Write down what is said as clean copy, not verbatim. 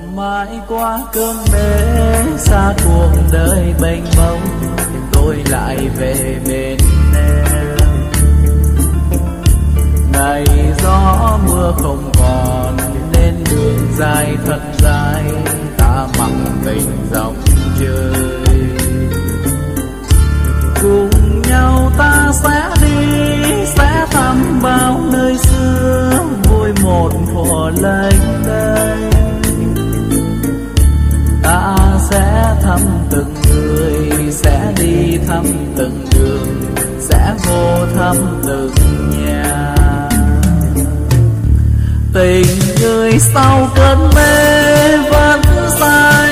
mãi qua cơn mê xa cuộc đời mênh mông, tôi lại về bên em. Ngày gió mưa không còn nên đường dài thật dài, ta mặc tình dòng chơi. Cùng nhau ta sẽ đi, sẽ thăm bao nơi xưa, vui một thuở lênh đênh. Ta sẽ thăm từng người, sẽ đi thăm từng đường, sẽ vô thăm từng nhà. Tình người sau cơn mê vẫn say,